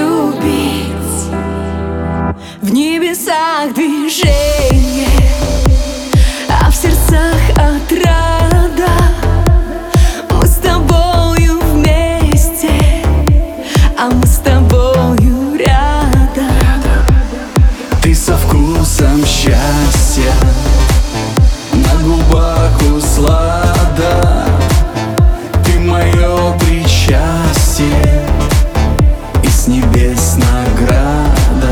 любить. В небесах движение, а в сердцах отрада. Мы с тобою вместе, а мы с тобою рядом. Ты со вкусом счастья, на губах услада. Ты мое причастие, и с небес награда.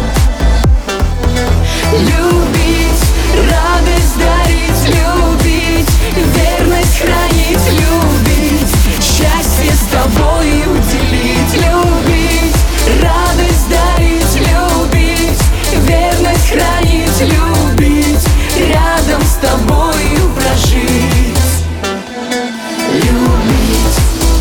Любить, радость дарить, любить, верность хранить, любить, счастье с тобой уделить. Любить, радость дарить, любить, верность хранить, любить, рядом с тобою прожить. Любить.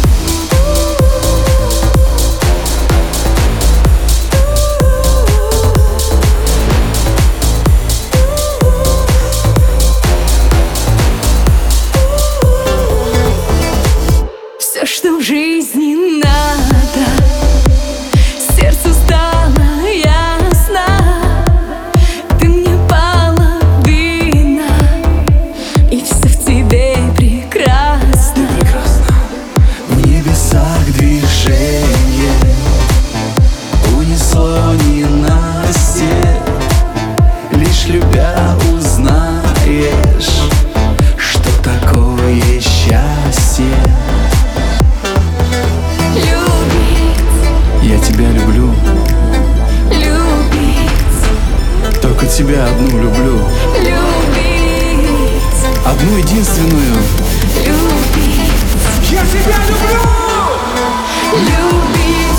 Все, что в жизни надо, сердцу стало ясно. Ты мне половина, и все в тебе прекрасно. В небесах движение унесло ненастье. Лишь любя узнаешь, что такое счастье. Я тебя люблю, Любить, только тебя одну люблю, любить, одну единственную. любить, Я тебя люблю! любить.